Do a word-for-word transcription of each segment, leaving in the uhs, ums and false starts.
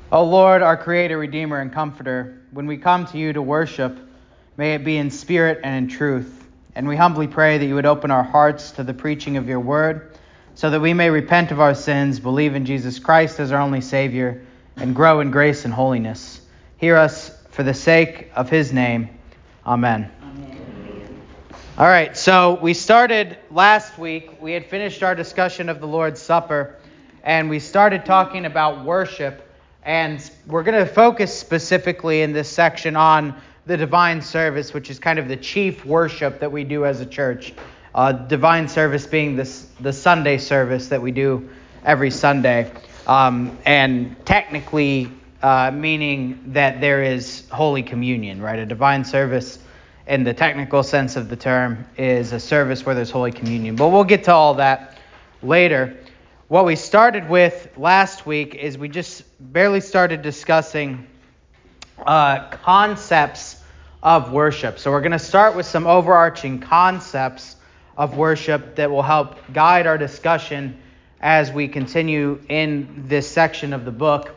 O Lord, our Creator, Redeemer, and Comforter, when we come to you to worship, may it be in spirit and in truth. And we humbly pray that you would open our hearts to the preaching of your word, so that we may repent of our sins, believe in Jesus Christ as our only Savior, and grow in grace and holiness. Hear us for the sake of his name. Amen. Amen. All right, so we started last week. We had finished our discussion of the Lord's Supper, and we started talking about worship. And we're going to focus specifically in this section on the divine service, which is kind of the chief worship that we do as a church. Uh, divine service being this, the Sunday service that we do every Sunday. Um, and technically uh, meaning that there is Holy Communion, right? A divine service in the technical sense of the term is a service where there's Holy Communion. But we'll get to all that later. What we started with last week is we just barely started discussing uh, concepts of worship. So we're going to start with some overarching concepts of worship that will help guide our discussion as we continue in this section of the book.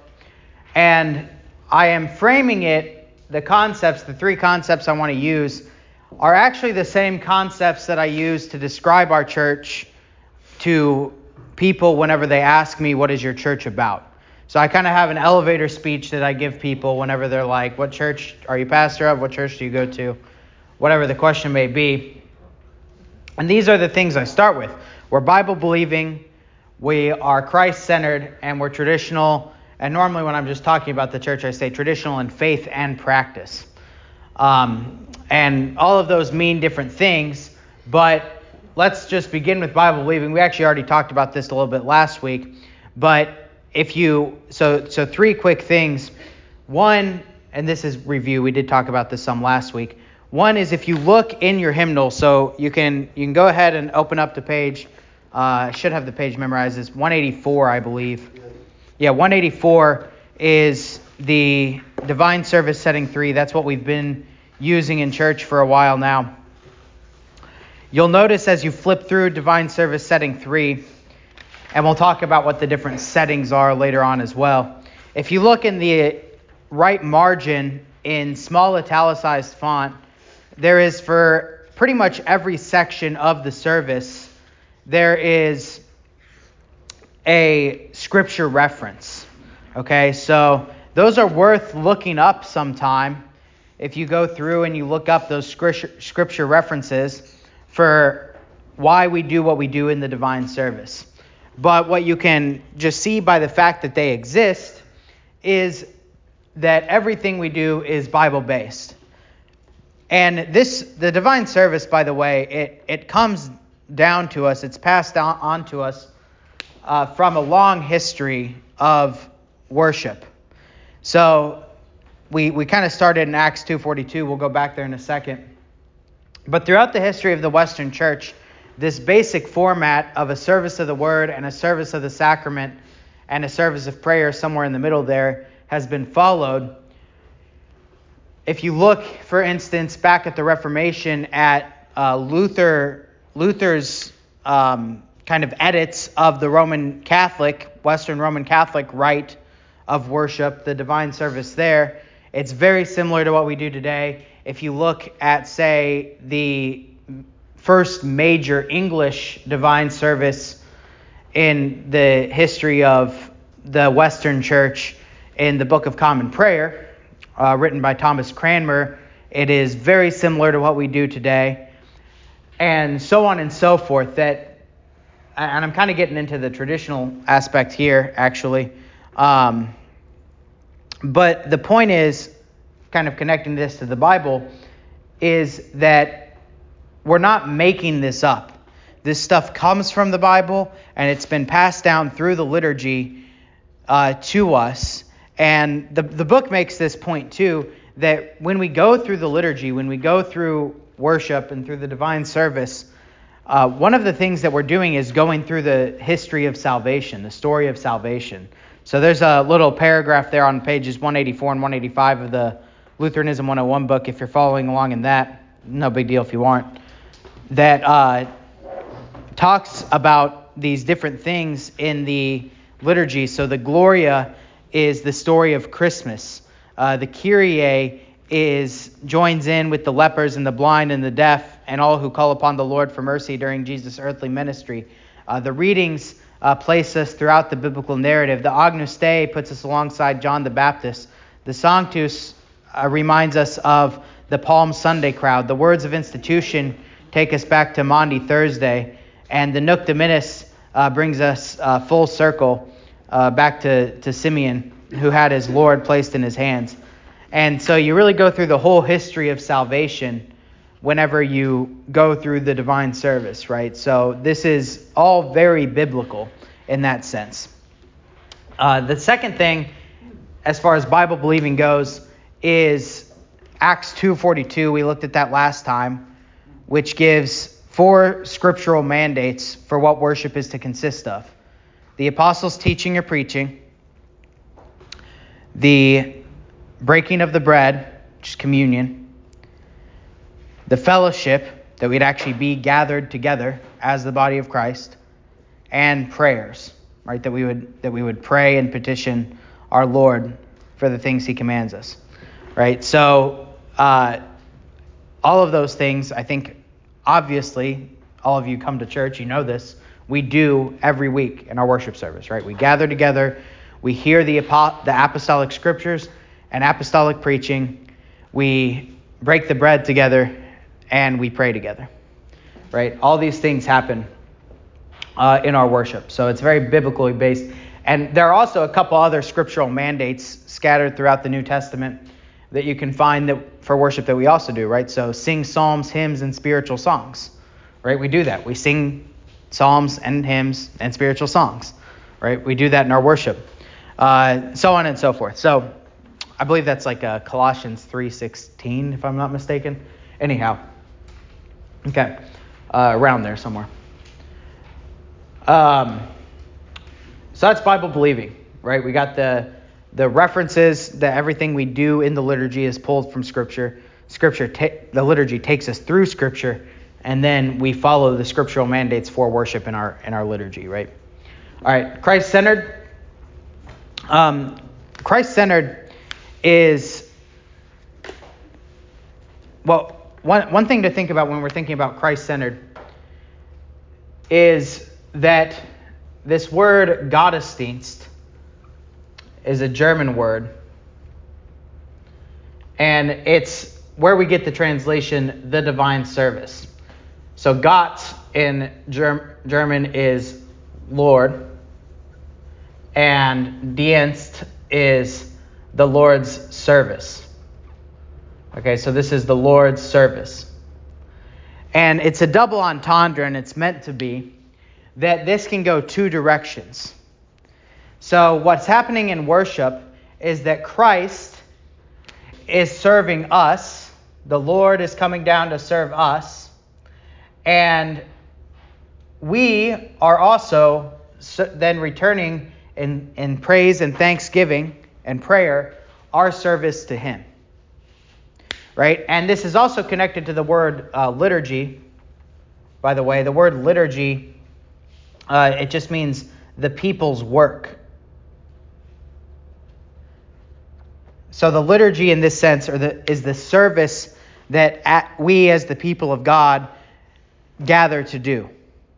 And I am framing it, the concepts, the three concepts I want to use, are actually the same concepts that I use to describe our church to people whenever they ask me, what is your church about? So I kind of have an elevator speech that I give people whenever they're like, what church are you pastor of? What church do you go to? Whatever the question may be. And these are the things I start with. We're Bible believing, we are Christ centered, and we're traditional. And normally when I'm just talking about the church, I say traditional in faith and practice. Um, and all of those mean different things, but let's just begin with Bible believing. We actually already talked about this a little bit last week, but if you, so so three quick things. One, and this is review, we did talk about this some last week. One is if you look in your hymnal, so you can you can go ahead and open up the page. Uh, I should have the page memorized. It's one eighty-four, I believe. Yeah, one eighty-four is the Divine Service Setting three. That's what we've been using in church for a while now. You'll notice as you flip through Divine Service Setting three, and we'll talk about what the different settings are later on as well. If you look in the right margin in small italicized font, there is for pretty much every section of the service, there is a scripture reference. Okay, so those are worth looking up sometime if you go through and you look up those scripture references for why we do what we do in the divine service. But what you can just see by the fact that they exist is that everything we do is Bible-based. And this, the divine service, by the way, it, it comes down to us, it's passed on, on to us uh, from a long history of worship. So we, we kind of started in Acts two forty-two, we'll go back there in a second. But throughout the history of the Western Church, this basic format of a service of the word and a service of the sacrament and a service of prayer somewhere in the middle there has been followed. If you look, for instance, back at the Reformation at uh, Luther, Luther's um, kind of edits of the Roman Catholic, Western Roman Catholic rite of worship, the divine service there, it's very similar to what we do today. If you look at, say, the first major English divine service in the history of the Western Church in the Book of Common Prayer, uh, written by Thomas Cranmer, it is very similar to what we do today, and so on and so forth. That, and I'm kind of getting into the traditional aspect here, actually. Um, but the point is, kind of connecting this to the Bible, is that we're not making this up. This stuff comes from the Bible, and it's been passed down through the liturgy uh, to us. And the, the book makes this point too, that when we go through the liturgy, when we go through worship and through the divine service, uh, one of the things that we're doing is going through the history of salvation, the story of salvation. So there's a little paragraph there on pages one eighty-four and one eighty-five of the Lutheranism one oh one book, if you're following along in that. No big deal if you aren't. That uh, talks about these different things in the liturgy. So the Gloria is the story of Christmas. Uh, the Kyrie is joins in with the lepers and the blind and the deaf and all who call upon the Lord for mercy during Jesus' earthly ministry. Uh, the readings uh, place us throughout the biblical narrative. The Agnus Dei puts us alongside John the Baptist. The Sanctus uh, reminds us of the Palm Sunday crowd. The words of institution take us back to Maundy Thursday. And the Nunc Dimittis uh, brings us uh, full circle uh, back to, to Simeon, who had his Lord placed in his hands. And so you really go through the whole history of salvation whenever you go through the divine service, right? So this is all very biblical in that sense. Uh, the second thing, as far as Bible believing goes, is Acts two forty-two. We looked at that last time, which gives four scriptural mandates for what worship is to consist of. The apostles' teaching or preaching, the breaking of the bread, which is communion, the fellowship, that we'd actually be gathered together as the body of Christ, and prayers, right? That we would that we would pray and petition our Lord for the things He commands us, right? So uh, all of those things, I think, obviously, all of you come to church, you know this, we do every week in our worship service, right? We gather together, we hear the apo- the apostolic scriptures and apostolic preaching, we break the bread together, and we pray together, right? All these things happen uh, in our worship. So it's very biblically based. And there are also a couple other scriptural mandates scattered throughout the New Testament that you can find that for worship that we also do, right? So sing psalms, hymns, and spiritual songs, right? We do that. We sing psalms and hymns and spiritual songs, right? We do that in our worship, uh, so on and so forth. So I believe that's like uh, Colossians three sixteen, if I'm not mistaken. Anyhow, okay, uh, around there somewhere. Um, so that's Bible believing, right? We got the the references that everything we do in the liturgy is pulled from Scripture. Scripture, ta- the liturgy takes us through Scripture, and then we follow the scriptural mandates for worship in our in our liturgy, right? All right, Christ-centered. Um, Christ-centered is, well, one one thing to think about when we're thinking about Christ-centered is that this word Gottesdienst is a German word, and it's where we get the translation, the divine service. So Gott in Germ- German is Lord, and Dienst is the Lord's service. Okay, so this is the Lord's service. And it's a double entendre, and it's meant to be that this can go two directions. So what's happening in worship is that Christ is serving us. The Lord is coming down to serve us. And we are also then returning in, in praise and thanksgiving and prayer our service to Him. Right? And this is also connected to the word uh, liturgy. By the way, the word liturgy, uh, it just means the people's work. So the liturgy in this sense or the, is the service that at, we as the people of God gather to do.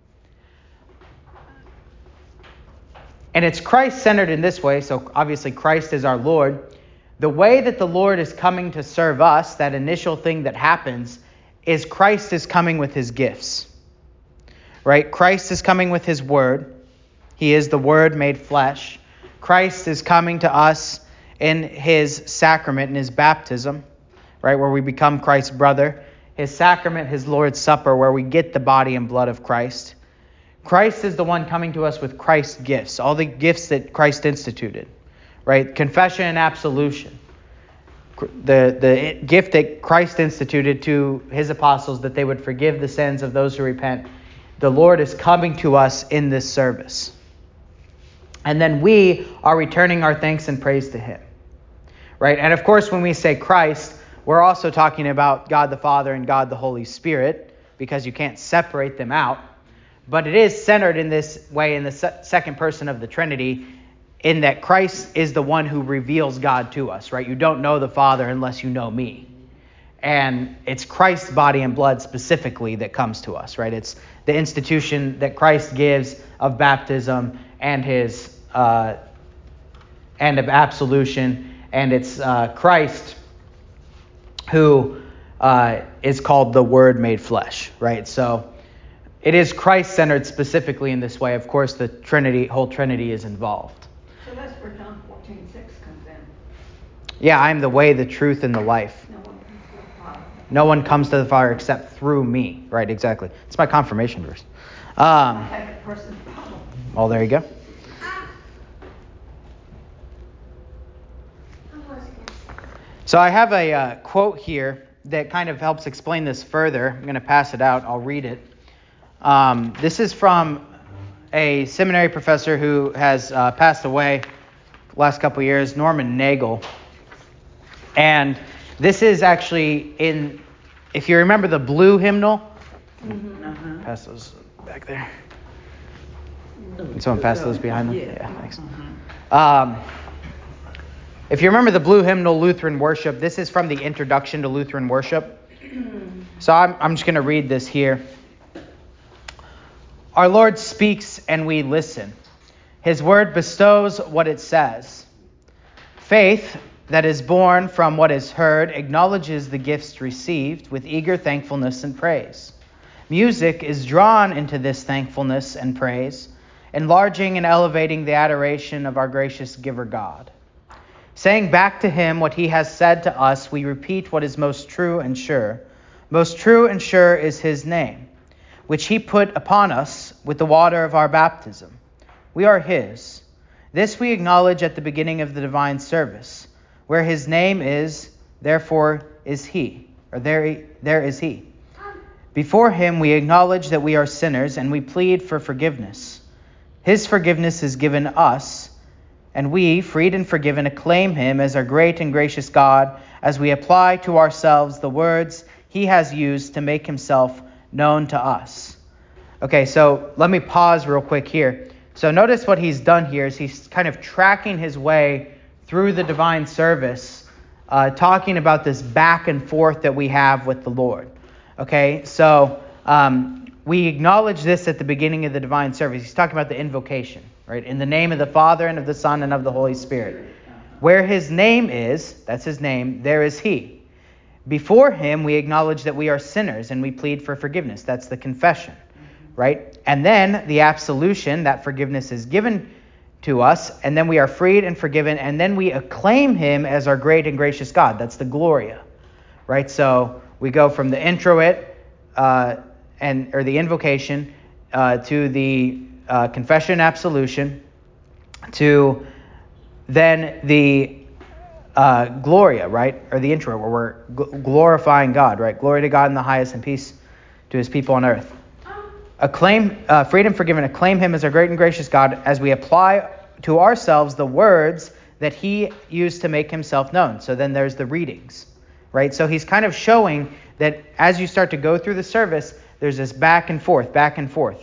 And it's Christ-centered in this way. So obviously Christ is our Lord. The way that the Lord is coming to serve us, that initial thing that happens, is Christ is coming with His gifts. Right? Christ is coming with His word. He is the Word made flesh. Christ is coming to us in His sacrament, in His baptism, right, where we become Christ's brother. His sacrament, His Lord's Supper, where we get the body and blood of Christ. Christ is the one coming to us with Christ's gifts, all the gifts that Christ instituted, right? Confession and absolution. The, the gift that Christ instituted to His apostles that they would forgive the sins of those who repent. The Lord is coming to us in this service. And then we are returning our thanks and praise to Him. Right? And of course, when we say Christ, we're also talking about God the Father and God the Holy Spirit, because you can't separate them out. But it is centered in this way in the se- second person of the Trinity, in that Christ is the one who reveals God to us, right? You don't know the Father unless you know me. And it's Christ's body and blood specifically that comes to us, right? It's the institution that Christ gives of baptism and his uh, and of absolution, and it's uh, Christ who uh, is called the Word made flesh, right? So it is Christ-centered specifically in this way. Of course, the Trinity, whole Trinity, is involved. So that's where John fourteen six comes in. Yeah, I am the way, the truth, and the life. No one comes to the Father. No one comes to the Father except through me. Right, exactly. It's my confirmation verse. Um, Second person power. oh, there you go. So I have a uh, quote here that kind of helps explain this further. I'm going to pass it out. I'll read it. Um, this is from a seminary professor who has uh, passed away the last couple of years, Norman Nagel. And this is actually in, if you remember the blue hymnal, Mm-hmm. Uh-huh. pass those back there. Can someone pass those behind them? Yeah. Yeah, thanks. Uh-huh. Um, if you remember the blue hymnal, Lutheran Worship, this is from the Introduction to Lutheran Worship. So I'm, I'm just going to read this here. Our Lord speaks and we listen. His word bestows what it says. Faith that is born from what is heard acknowledges the gifts received with eager thankfulness and praise. Music is drawn into this thankfulness and praise, enlarging and elevating the adoration of our gracious giver God. Saying back to him what he has said to us, we repeat what is most true and sure. Most true and sure is his name, which he put upon us with the water of our baptism. We are his. This we acknowledge at the beginning of the divine service, where his name is, therefore is he, or there, there is he. Before him we acknowledge that we are sinners and we plead for forgiveness. His forgiveness is given us, and we, freed and forgiven, acclaim him as our great and gracious God as we apply to ourselves the words he has used to make himself known to us. Okay, so let me pause real quick here. So notice what he's done here is he's kind of tracking his way through the divine service, uh, talking about this back and forth that we have with the Lord. Okay, so um, we acknowledge this at the beginning of the divine service. He's talking about the invocation, right? In the name of the Father and of the Son and of the Holy Spirit. Where his name is, that's his name, there is he. Before him, we acknowledge that we are sinners and we plead for forgiveness. That's the confession, right? And then the absolution, that forgiveness is given to us, and then we are freed and forgiven, and then we acclaim him as our great and gracious God. That's the Gloria, right? So we go from the introit uh, and or the invocation uh, to the uh, confession and absolution to then the uh, Gloria, right? Or the intro where we're gl- glorifying God, right? Glory to God in the highest and peace to his people on earth. Acclaim, uh, freedom forgiven, acclaim him as our great and gracious God as we apply to ourselves the words that he used to make himself known. So then there's the readings, right? So he's kind of showing that as you start to go through the service, there's this back and forth, back and forth.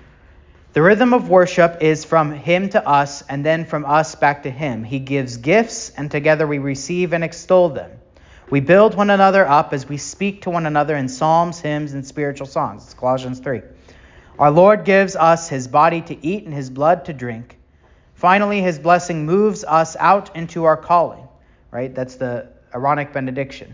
The rhythm of worship is from him to us and then from us back to him. He gives gifts and together we receive and extol them. We build one another up as we speak to one another in psalms, hymns, and spiritual songs. It's Colossians three. Our Lord gives us his body to eat and his blood to drink. Finally, his blessing moves us out into our calling, right? That's the Aaronic benediction,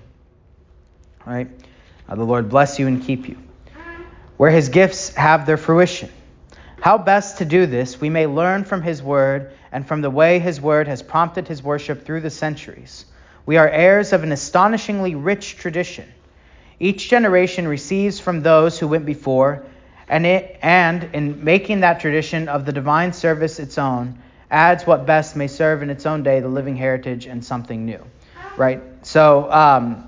right? Uh, the Lord bless you and keep you. Where his gifts have their fruition. How best to do this, we may learn from his word and from the way his word has prompted his worship through the centuries. We are heirs of an astonishingly rich tradition. Each generation receives from those who went before, and it, and in making that tradition of the divine service its own, adds what best may serve in its own day the living heritage and something new. Right? So, um,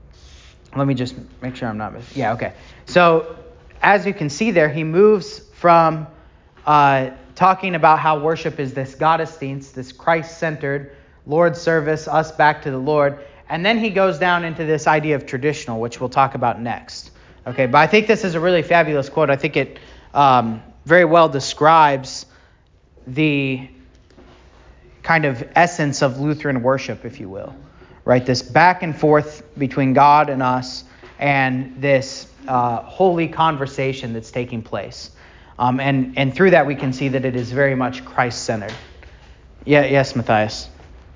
let me just make sure I'm not missing. Yeah, okay. So, as you can see there, he moves from uh, talking about how worship is this Gottesdienst, this Christ-centered Lord's service, us back to the Lord, and then he goes down into this idea of traditional, which we'll talk about next. Okay, but I think this is a really fabulous quote. I think it um, very well describes the kind of essence of Lutheran worship, if you will, right? This back and forth between God and us, and this uh, holy conversation that's taking place. Um, and, and through that, we can see that it is very much Christ-centered. Yeah, yes, Matthias.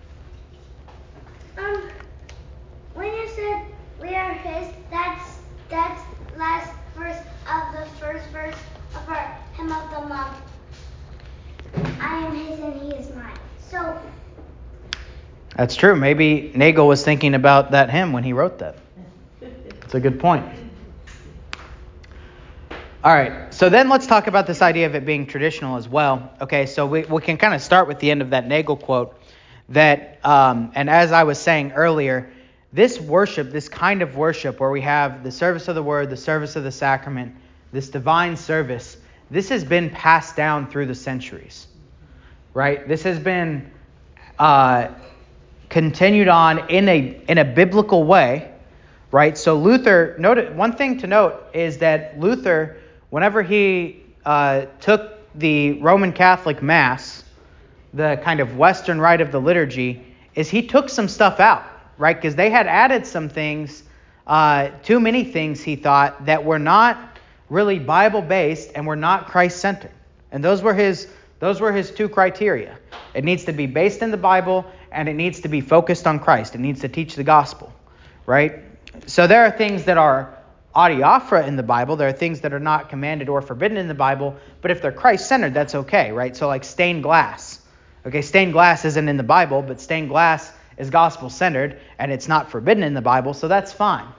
Um, when you said we are His, that's that's last verse of the first verse of our hymn of the month. I am His and He is mine. So. That's true. Maybe Nagel was thinking about that hymn when he wrote that. That's a good point. All right, so then let's talk about this idea of it being traditional as well. Okay, so we, we can kind of start with the end of that Nagel quote. That, um, and as I was saying earlier, this worship, this kind of worship where we have the service of the word, the service of the sacrament, this divine service, this has been passed down through the centuries, right? This has been uh, continued on in a in a biblical way, right? So Luther, note, one thing to note is that Luther, whenever he uh, took the Roman Catholic Mass, the kind of Western rite of the liturgy, is he took some stuff out, right? Because they had added some things, uh, too many things, he thought, that were not really Bible-based and were not Christ-centered. And those were his those were his two criteria. It needs to be based in the Bible, and it needs to be focused on Christ. It needs to teach the gospel, right? So there are things that are adiaphora in the Bible. There are things that are not commanded or forbidden in the Bible, but if they're Christ-centered, that's okay, right? So like stained glass. Okay, stained glass isn't in the Bible, but stained glass is gospel-centered, and it's not forbidden in the Bible, so that's fine.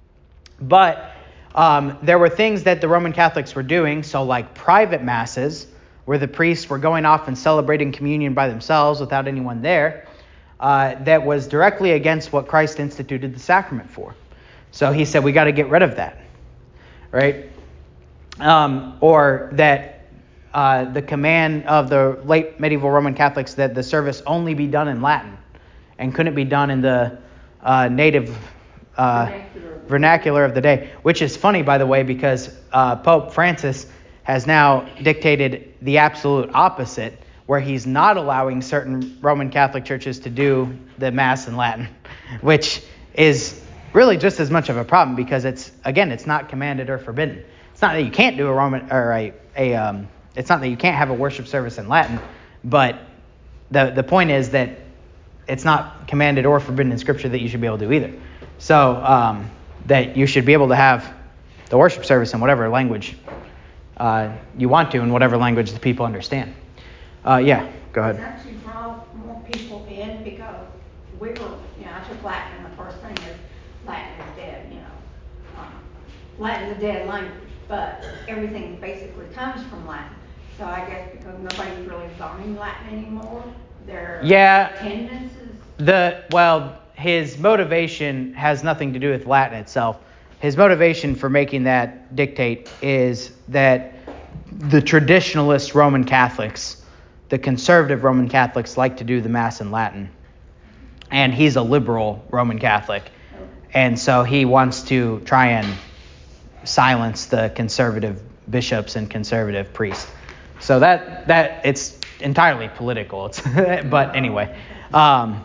But um, there were things that the Roman Catholics were doing, so like private masses, where the priests were going off and celebrating communion by themselves without anyone there, uh, that was directly against what Christ instituted the sacrament for. So he said, we got to get rid of that, right? Um, or that uh, the command of the late medieval Roman Catholics that the service only be done in Latin and couldn't be done in the uh, native uh, vernacular. vernacular of the day, which is funny, by the way, because uh, Pope Francis has now dictated the absolute opposite, where he's not allowing certain Roman Catholic churches to do the Mass in Latin, which is really just as much of a problem because it's, again, it's not commanded or forbidden. It's not that you can't do a Roman or a, a um, it's not that you can't have a worship service in Latin, but the the point is that it's not commanded or forbidden in Scripture that you should be able to do either. So um, that you should be able to have the worship service in whatever language uh, you want to, in whatever language the people understand. Uh, yeah, go ahead. It actually draw more people in because we were, you know, I took Latin, and the first thing is Latin is dead, you know. Um, Latin is a dead language, but everything basically comes from Latin. So I guess because nobody's really learning Latin anymore, their yeah, attendance is... The, well, his motivation has nothing to do with Latin itself. His motivation for making that dictate is that the traditionalist Roman Catholics, the conservative Roman Catholics, like to do the Mass in Latin. And he's a liberal Roman Catholic. And so he wants to try and silence the conservative bishops and conservative priests. So that that it's entirely political. It's but anyway, um,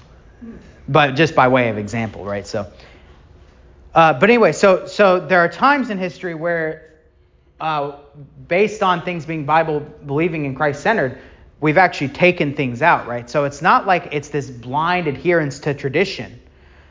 but just by way of example, right? So, uh, but anyway, so so there are times in history where, uh, based on things being Bible believing and Christ centered, we've actually taken things out, right? So it's not like it's this blind adherence to tradition,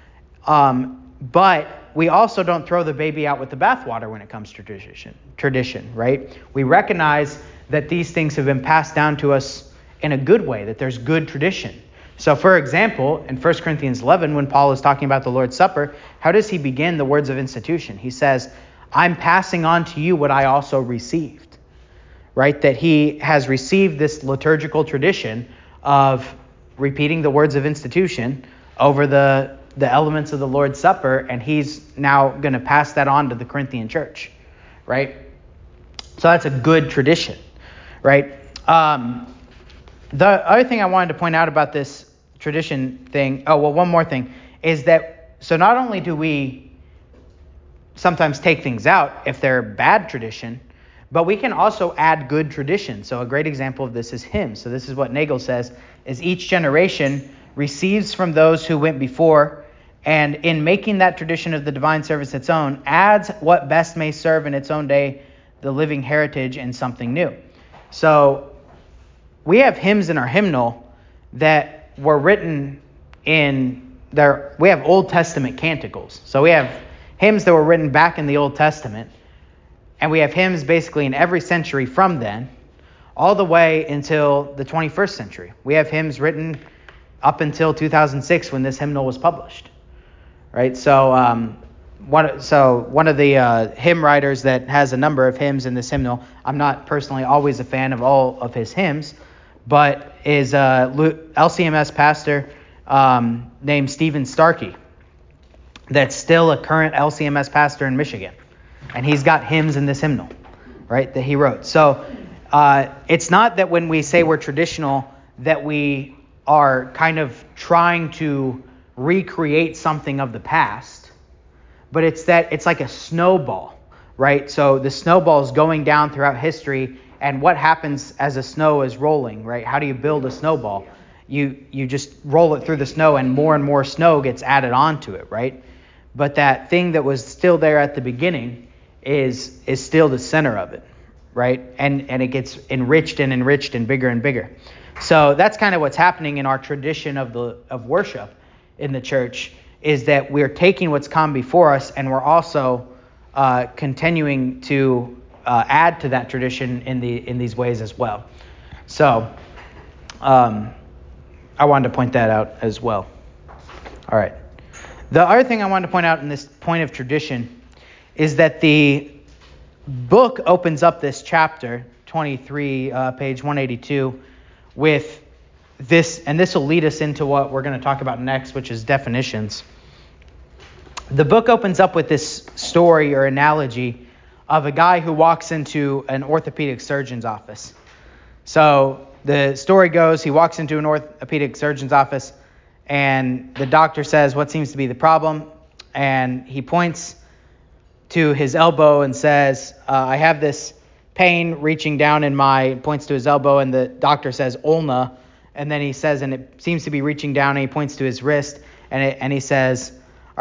um, but we also don't throw the baby out with the bathwater when it comes to tradition. Tradition, right? We recognize that these things have been passed down to us in a good way, that there's good tradition. So, for example, in First Corinthians eleven, when Paul is talking about the Lord's Supper, how does he begin the words of institution? He says, I'm passing on to you what I also received, right? That he has received this liturgical tradition of repeating the words of institution over the, the elements of the Lord's Supper, and he's now going to pass that on to the Corinthian church, right? So that's a good tradition, right? Um, the other thing I wanted to point out about this tradition thing, oh, well, one more thing, is that, so not only do we sometimes take things out if they're bad tradition, But we can also add good tradition. So a great example of this is hymns. So this is what Nagel says, is each generation receives from those who went before, and in making that tradition of the divine service its own, adds what best may serve in its own day the living heritage and something new. So we have hymns in our hymnal that were written in there. We have Old Testament canticles. So we have hymns that were written back in the Old Testament, and we have hymns basically in every century from then all the way until the twenty-first century. We have hymns written up until two thousand six when this hymnal was published. Right? So um, one so one of the uh, hymn writers that has a number of hymns in this hymnal, I'm not personally always a fan of all of his hymns, but is a L C M S pastor um, named Stephen Starkey that's still a current L C M S pastor in Michigan. And he's got hymns in this hymnal, right, that he wrote. So uh, it's not that when we say we're traditional that we are kind of trying to recreate something of the past, but it's that it's like a snowball, right? So the snowball is going down throughout history, and what happens as a snow is rolling, right? How do you build a snowball? You you just roll it through the snow, and more and more snow gets added onto it, right? But that thing that was still there at the beginning is is still the center of it, right? And and it gets enriched and enriched and bigger and bigger. So that's kind of what's happening in our tradition of the of worship in the church, is that we're taking what's come before us, and we're also uh, continuing to uh, add to that tradition in the in these ways as well. So um, I wanted to point that out as well. All right. The other thing I wanted to point out in this point of tradition is that the book opens up this chapter, twenty-three, uh, page one eighty-two, with this, and this will lead us into what we're going to talk about next, which is definitions. The book opens up with this story or analogy of a guy who walks into an orthopedic surgeon's office. So the story goes, he walks into an orthopedic surgeon's office, and the doctor says, "What seems to be the problem?" And he points to his elbow and says, uh, I have this pain reaching down in my, points to his elbow, and the doctor says, ulna. And then he says, and it seems to be reaching down, and he points to his wrist, and it, and he says,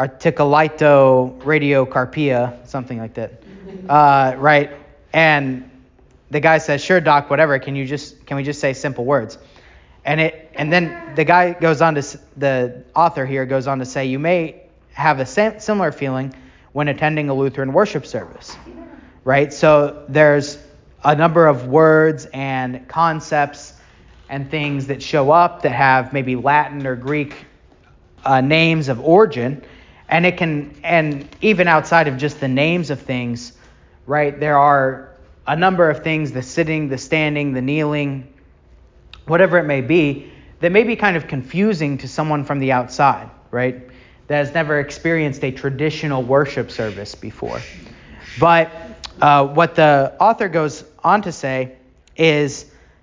articulito-radiocarpia, something like that. Uh, right? And the guy says, sure, doc, whatever. Can you just, can we just say simple words? And it, and then the guy goes on to, the author here goes on to say, you may have a sim- similar feeling when attending a Lutheran worship service, right? So there's a number of words and concepts and things that show up that have maybe Latin or Greek uh, names of origin, and it can, and even outside of just the names of things, right? There are a number of things, the sitting, the standing, the kneeling, whatever it may be, that may be kind of confusing to someone from the outside, right? That has never experienced a traditional worship service before. But uh, what the author goes on to say is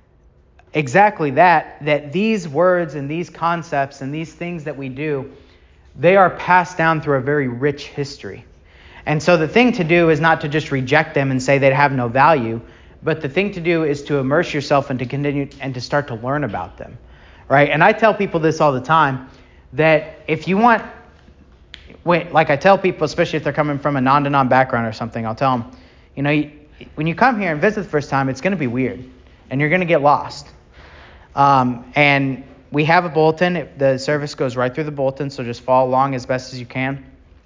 exactly that, that these words and these concepts and these things that we do, they are passed down through a very rich history. And so the thing to do is not to just reject them and say they have no value, but the thing to do is to immerse yourself and to continue and to start to learn about them, right? And I tell people this all the time, that if you want, wait, like I tell people, especially if they're coming from a non-denom background or something, I'll tell them, you know, you, when you come here and visit the first time, it's going to be weird, and you're going to get lost. Um, and we have a bulletin. It, the service goes right through the bulletin, so just follow along as best as you can.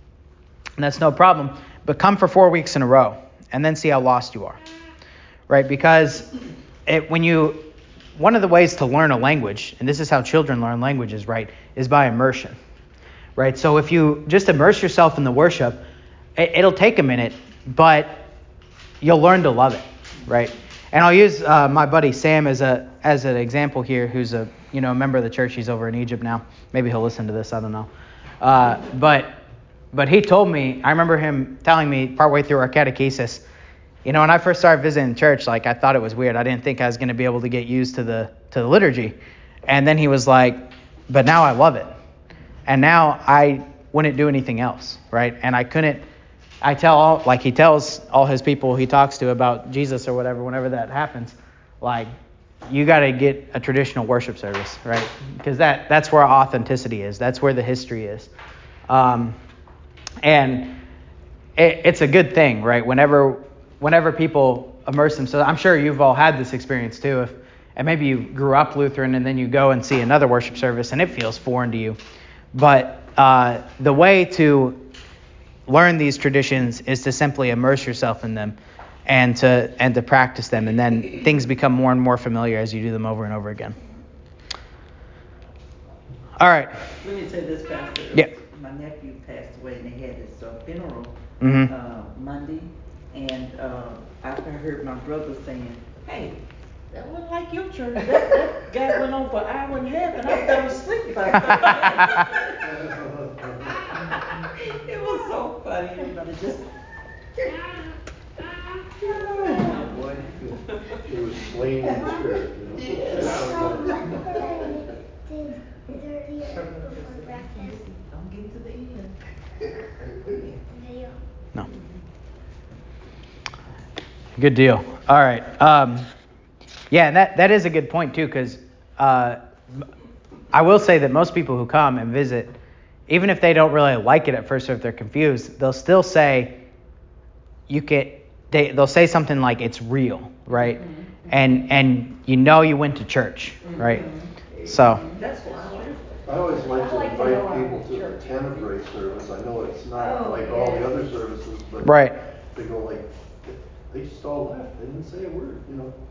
And that's no problem. But come for four weeks in a row, and then see how lost you are, right? Because it, when you, one of the ways to learn a language, and this is how children learn languages, right, is by immersion. Right, so if you just immerse yourself in the worship, it, it'll take a minute, but you'll learn to love it, right? And I'll use uh, my buddy Sam as a as an example here, who's a you know a member of the church. He's over in Egypt now. Maybe he'll listen to this. I don't know. Uh, but but he told me. I remember him telling me partway through our catechesis. You know, when I first started visiting church, like I thought it was weird. I didn't think I was going to be able to get used to the to the liturgy. And then he was like, "But now I love it." And now I wouldn't do anything else, right? And I couldn't I tell all, like he tells all his people he talks to about Jesus or whatever, whenever that happens, like, you got to get a traditional worship service, right? Because that, that's where authenticity is. That's where the history is. Um, and it, it's a good thing, right? Whenever whenever people immerse themselves, I'm sure you've all had this experience too. If, and maybe you grew up Lutheran and then you go and see another worship service and it feels foreign to you. But uh, the way to learn these traditions is to simply immerse yourself in them and to and to practice them, and then things become more and more familiar as you do them over and over again. All right. Let me say this, Pastor. Yeah. My nephew passed away, and they had his uh, funeral Mm-hmm. uh, Monday, and uh, after I heard my brother saying, "Hey, that wasn't like your church. That, that guy went on for an hour and a half, and I fell asleep about thirty minutes." It was so funny. Everybody just. Oh, boy. He was slain in the spirit. You know? Did thirty before breakfast Don't get to the end. video? No. Good deal. All right. Um, yeah, and that, that is a good point too, because uh, I will say that most people who come and visit, even if they don't really like it at first or if they're confused, they'll still say, you can, they, they'll say something like it's real, right? Mm-hmm. And and you know you went to church, right? Mm-hmm. So. That's what I do. I always like to like to invite know I people went to to the church. Canterbury service. I know it's not Oh, like all the yes. other services, but Right. they go like, they just all left. They didn't say a word, you know.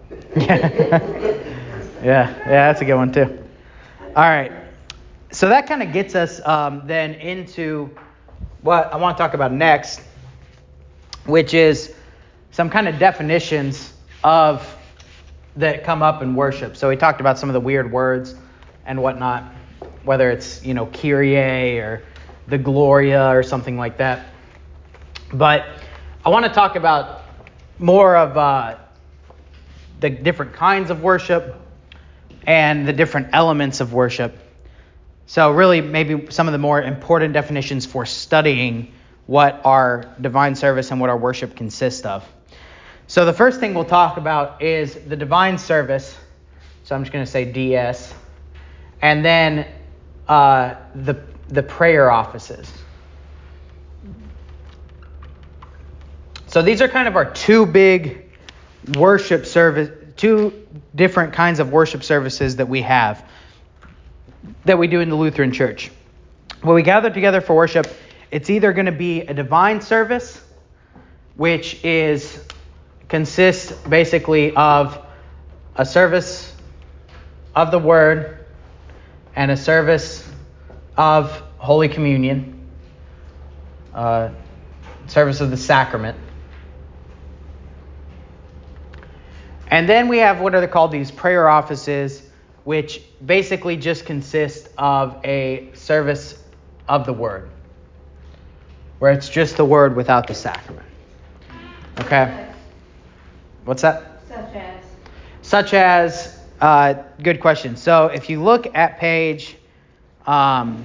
yeah, yeah, that's a good one too. All right. So that kind of gets us um, then into what I want to talk about next, which is some kind of definitions of that come up in worship. So we talked about some of the weird words and whatnot, whether it's, you know, Kyrie or the Gloria or something like that. But I want to talk about more of uh, the different kinds of worship and the different elements of worship. So really maybe some of the more important definitions for studying what our divine service and what our worship consists of. So the first thing we'll talk about is the divine service. So I'm just going to say D S. And then uh, the the prayer offices. So these are kind of our two big worship service, two different kinds of worship services that we have, that we do in the Lutheran Church. When we gather together for worship, it's either going to be a divine service, which is consists basically of a service of the Word and a service of Holy Communion, uh, service of the sacrament. And then we have what are called these prayer offices, which basically just consist of a service of the Word, where it's just the Word without the sacrament. Okay? What's that? Such as? Such as, uh, good question. So if you look at page um,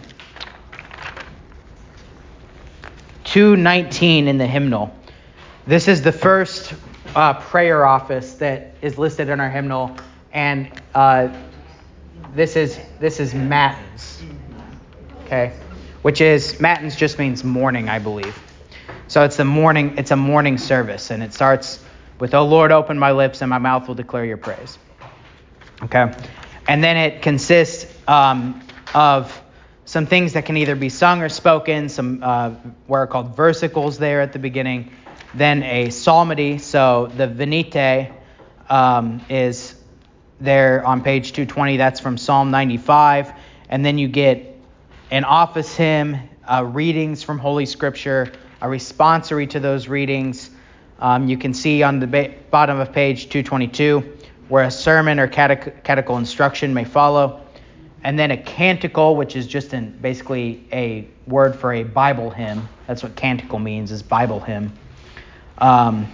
two nineteen in the hymnal, this is the first uh, prayer office that is listed in our hymnal, and uh, this is this is matins. Okay, which is matins just means morning, I believe. So it's the morning. It's a morning service, and it starts with, "O Lord, open my lips, and my mouth will declare your praise." Okay, and then it consists um, of some things that can either be sung or spoken. Some uh, what are called versicles there at the beginning. Then a psalmody. So the Venite um, is there on page two twenty. That's from Psalm ninety-five. And then you get an office hymn, uh, readings from Holy Scripture, a responsory to those readings. Um, you can see on the ba- bottom of page two twenty-two where a sermon or catech- catechal instruction may follow. And then a canticle, which is just an, basically a word for a Bible hymn. That's what canticle means, is Bible hymn. Um,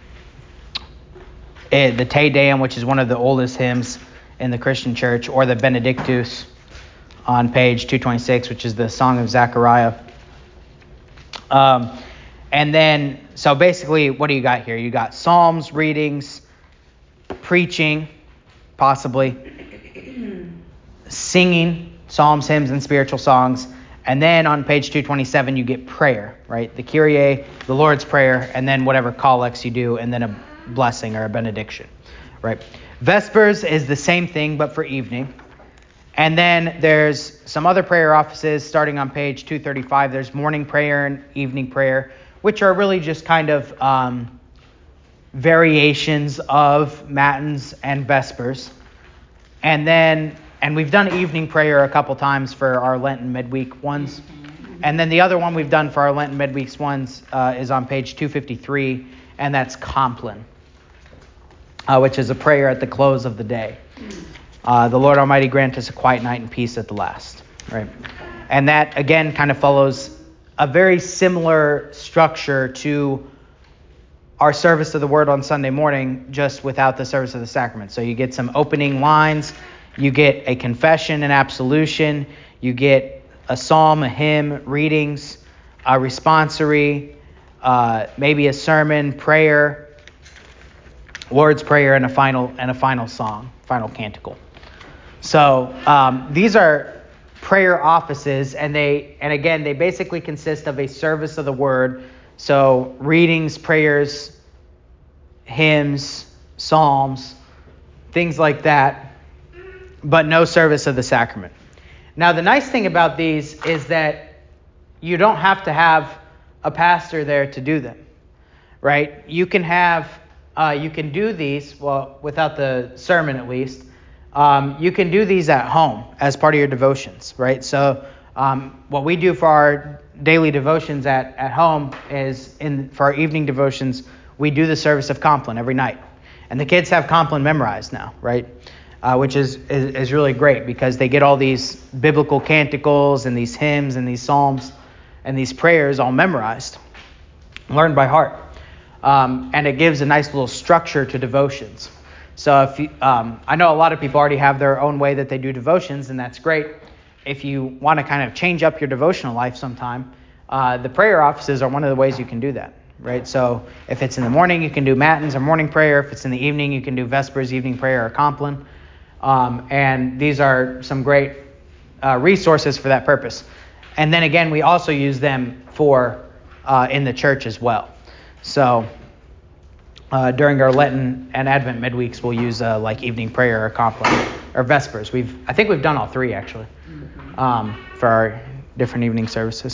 it, the Te Deum, which is one of the oldest hymns in the Christian church, or the Benedictus on page two twenty-six, which is the Song of Zechariah. Um, and then, so basically, what do you got here? You got psalms, readings, preaching, possibly, singing, psalms, hymns, and spiritual songs. And then on page two twenty-seven, you get prayer, right? The Kyrie, the Lord's Prayer, and then whatever collects you do, and then a blessing or a benediction, right? Vespers is the same thing, but for evening. And then there's some other prayer offices starting on page two thirty-five. There's morning prayer and evening prayer, which are really just kind of um, variations of matins and vespers. And then, and we've done evening prayer a couple times for our Lenten midweek ones. And then the other one we've done for our Lenten midweeks ones uh, is on page two fifty-three, and that's Compline, uh, which is a prayer at the close of the day. Uh, the Lord Almighty grant us a quiet night and peace at the last, right? And that, again, kind of follows a very similar structure to our service of the Word on Sunday morning, just without the service of the sacrament. So you get some opening lines, you get a confession and absolution, you get a psalm, a hymn, readings, a responsory, uh, maybe a sermon, prayer, Lord's Prayer, and a final and a final song, final canticle. So um, these are prayer offices, and they and again they basically consist of a service of the Word. So readings, prayers, hymns, psalms, things like that, but no service of the sacrament. Now the nice thing about these is that you don't have to have a pastor there to do them, right? You can have uh, you can do these, well, without the sermon at least. Um, you can do these at home as part of your devotions, right? So um, what we do for our daily devotions at, at home is, in for our evening devotions, we do the service of Compline every night. And the kids have Compline memorized now, right? Uh, which is, is, is really great because they get all these biblical canticles and these hymns and these psalms and these prayers all memorized, learned by heart. Um, and it gives a nice little structure to devotions. So if you, um, I know a lot of people already have their own way that they do devotions, and that's great. If you want to kind of change up your devotional life sometime, uh, the prayer offices are one of the ways you can do that, right? So if it's in the morning, you can do matins or morning prayer. If it's in the evening, you can do vespers, evening prayer, or Compline. Um, and these are some great uh, resources for that purpose. And then again, we also use them for uh, in the church as well. So Uh, during our Lenten and Advent midweeks, we'll use uh, like evening prayer or Compline or Vespers. We've I think we've done all three actually um, for our different evening services.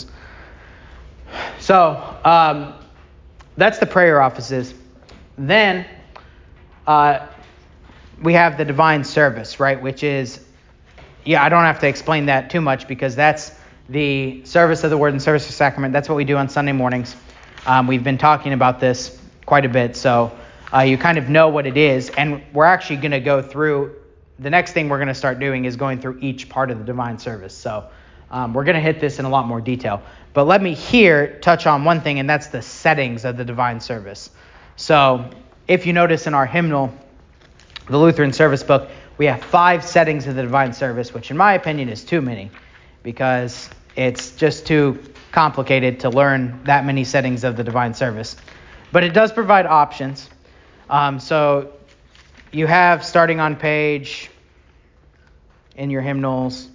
So um, that's the prayer offices. Then uh, we have the divine service, right? Which is, yeah, I don't have to explain that too much because that's the service of the Word and service of the sacrament. That's what we do on Sunday mornings. Um, we've been talking about this quite a bit, so uh, you kind of know what it is, and we're actually going to go through, the next thing we're going to start doing is going through each part of the divine service, so um, we're going to hit this in a lot more detail. But let me here touch on one thing, and that's the settings of the divine service. So if you notice in our hymnal, the Lutheran service book, we have five settings of the divine service, which in my opinion is too many, because it's just too complicated to learn that many settings of the divine service. But it does provide options. Um, so you have, starting on page, in your hymnals,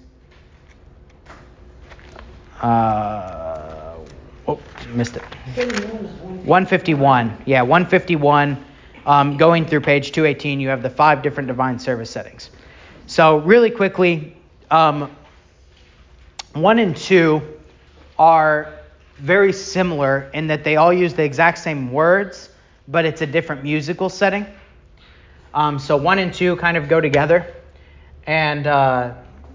uh, oh, missed it. one fifty-one. Yeah, one fifty-one. Um, going through page two eighteen, you have the five different divine service settings. So really quickly, um, one and two are very similar in that they all use the exact same words, but it's a different musical setting. Um, so one and two kind of go together. And uh,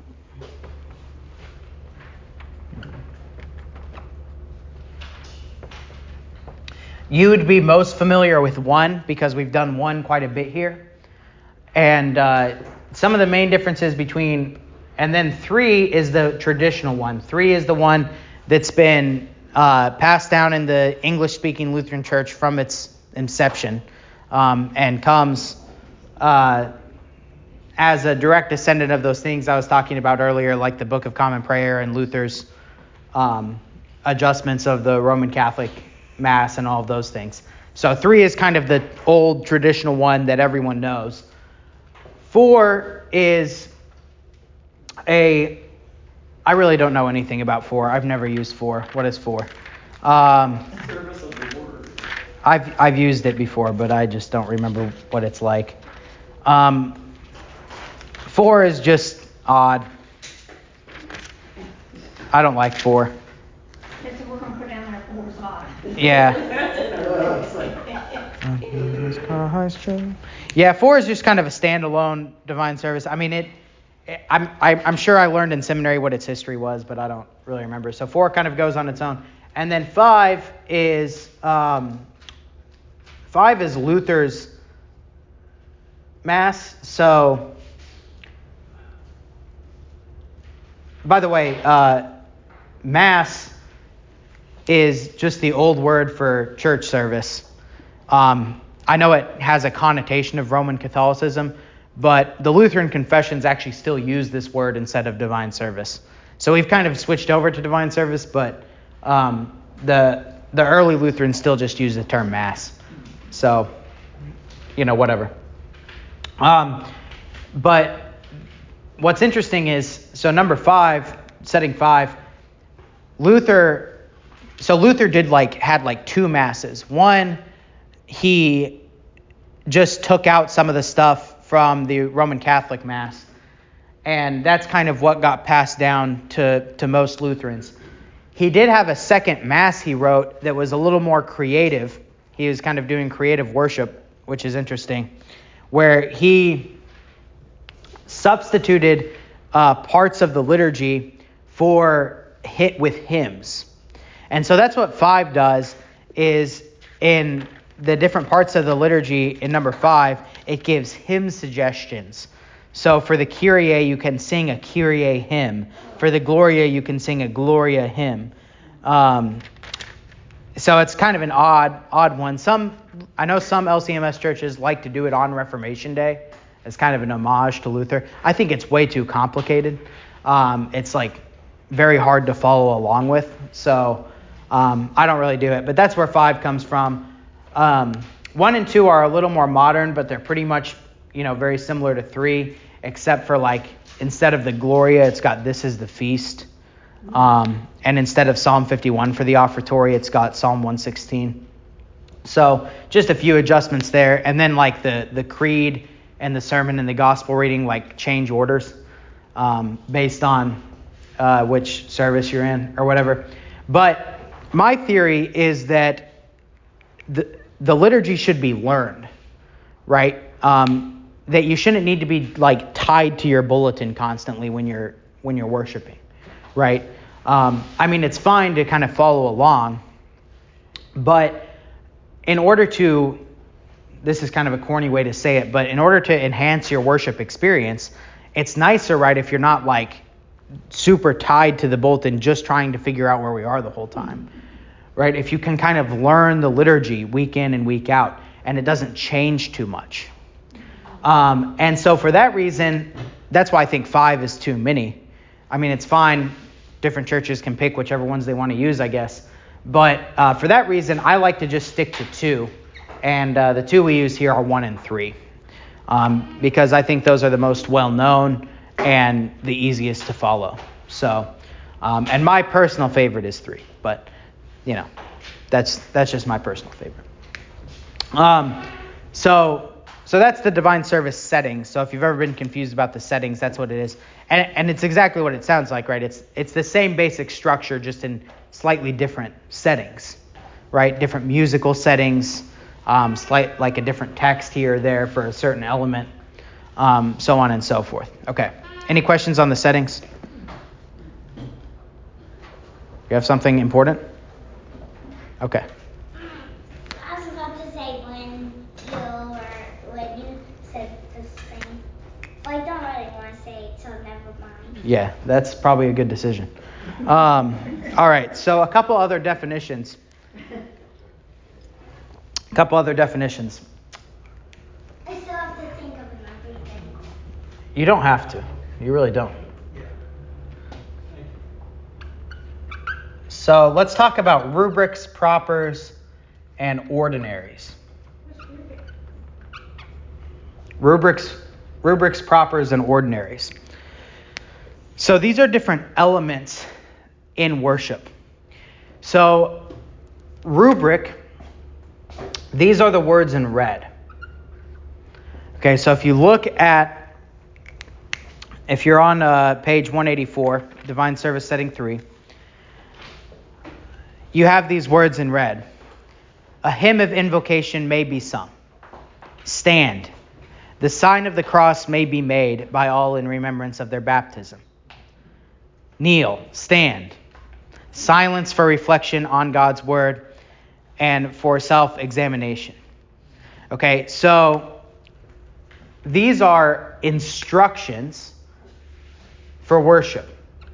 you would be most familiar with one because we've done one quite a bit here. And uh, some of the main differences between, and then three is the traditional one. Three is the one that's been Uh, passed down in the English-speaking Lutheran Church from its inception, um, and comes uh, as a direct descendant of those things I was talking about earlier, like the Book of Common Prayer and Luther's um, adjustments of the Roman Catholic Mass and all of those things. So three is kind of the old traditional one that everyone knows. Four is a, I really don't know anything about four. I've never used four. What is four? Um, Service of the word. I've I've used it before, but I just don't remember what it's like. Um, four is just odd. I don't like four. That's what we're gonna put down there for side. Yeah. Yeah, four is just kind of a standalone divine service. I mean, it. it I'm I, I'm sure I learned in seminary what its history was, but I don't really remember. So four kind of goes on its own, and then five is um, five is Luther's Mass. So, by the way, uh, Mass is just the old word for church service. Um, I know it has a connotation of Roman Catholicism, but the Lutheran confessions actually still use this word instead of divine service. So we've kind of switched over to divine service, but um, the the early Lutherans still just use the term Mass. So, you know, whatever. Um, but what's interesting is, so number five, setting five, Luther, so Luther did like, had like two Masses. One, he just took out some of the stuff from the Roman Catholic Mass. And that's kind of what got passed down to, to most Lutherans. He did have a second Mass he wrote that was a little more creative. He was kind of doing creative worship, which is interesting, where he substituted uh, parts of the liturgy for hit with hymns. And so that's what five does, is in the different parts of the liturgy in number five, it gives hymn suggestions. So for the Kyrie, you can sing a Kyrie hymn. For the Gloria, you can sing a Gloria hymn. Um, so it's kind of an odd, odd one. Some, I know some L C M S churches like to do it on Reformation Day as kind of an homage to Luther. I think it's way too complicated. Um, it's like very hard to follow along with. So um, I don't really do it. But that's where five comes from. Um, one and two are a little more modern, but they're pretty much, you know, very similar to three, except for like instead of the Gloria, it's got This is the Feast. Um, and instead of Psalm fifty-one for the offertory, it's got Psalm one sixteen. So just a few adjustments there. And then like the, the creed and the sermon and the gospel reading, like change orders um, based on uh, which service you're in or whatever. But my theory is that the the liturgy should be learned, right? Um, that you shouldn't need to be like tied to your bulletin constantly when you're when you're worshiping, right? Um, I mean, it's fine to kind of follow along, but in order to, this is kind of a corny way to say it, but in order to enhance your worship experience, it's nicer, right, if you're not like super tied to the bulletin, just trying to figure out where we are the whole time. Right? If you can kind of learn the liturgy week in and week out, and it doesn't change too much. Um, and so for that reason, that's why I think five is too many. I mean, it's fine. Different churches can pick whichever ones they want to use, I guess. But uh, for that reason, I like to just stick to two. And uh, the two we use here are one and three. Um, because I think those are the most well-known and the easiest to follow. So, um, and my personal favorite is three. But you know, that's that's just my personal favorite. Um, so so that's the divine service settings. So if you've ever been confused about the settings, that's what it is. And and it's exactly what it sounds like, right? It's it's the same basic structure, just in slightly different settings, right? Different musical settings, um, slight like a different text here or there for a certain element, um, so on and so forth. Okay. Any questions on the settings? You have something important? Okay. I was about to say when you were, when you said the same. Well, I don't really want to say it, so never mind. Yeah, that's probably a good decision. Um, all right, so a couple other definitions. A couple other definitions. I still have to think of another thing. You don't have to. You really don't. So let's talk about rubrics, propers, and ordinaries. Rubrics, rubrics, propers, and ordinaries. So these are different elements in worship. So rubric, these are the words in red. Okay, so if you look at, if you're on uh, page one eighty-four, Divine Service Setting three, you have these words in red. A hymn of invocation may be sung. Stand. The sign of the cross may be made by all in remembrance of their baptism. Kneel. Stand. Silence for reflection on God's word and for self-examination. Okay, so these are instructions for worship.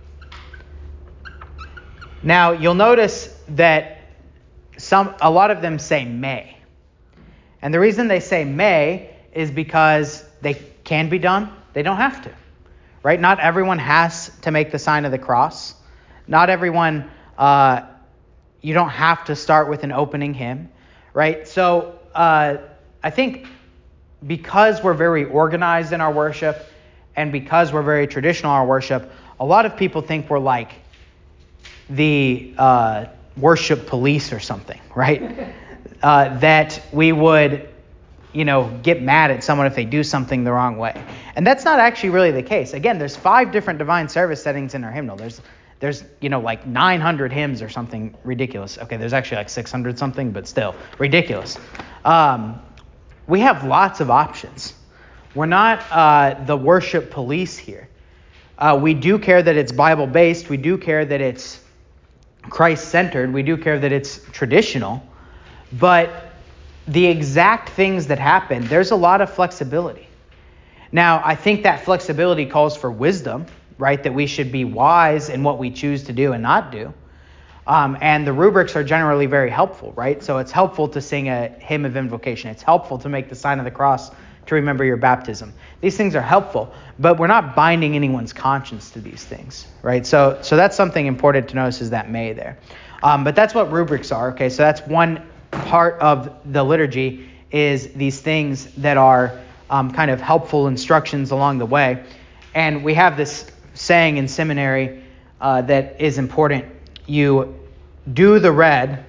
Now, you'll notice that some, a lot of them say may. And the reason they say may is because they can be done. They don't have to, right? Not everyone has to make the sign of the cross. Not everyone, uh, you don't have to start with an opening hymn, right? So uh, I think because we're very organized in our worship and because we're very traditional in our worship, a lot of people think we're like the uh, worship police or something, right? uh, that we would, you know, get mad at someone if they do something the wrong way. And that's not actually really the case. Again, there's five different divine service settings in our hymnal. There's, there's, you know, like nine hundred hymns or something ridiculous. Okay, there's actually like six hundred something, but still ridiculous. Um, we have lots of options. We're not uh, the worship police here. Uh, we do care that it's Bible-based. We do care that it's Christ-centered. We do care that it's traditional. But the exact things that happen, there's a lot of flexibility. Now, I think that flexibility calls for wisdom, right? That we should be wise in what we choose to do and not do. Um, and the rubrics are generally very helpful, right? So it's helpful to sing a hymn of invocation. It's helpful to make the sign of the cross to remember your baptism. These things are helpful, but we're not binding anyone's conscience to these things, right? So, so that's something important to notice is that may there. Um, but that's what rubrics are, okay? So that's one part of the liturgy is these things that are um, kind of helpful instructions along the way. And we have this saying in seminary uh, that is important. You do the red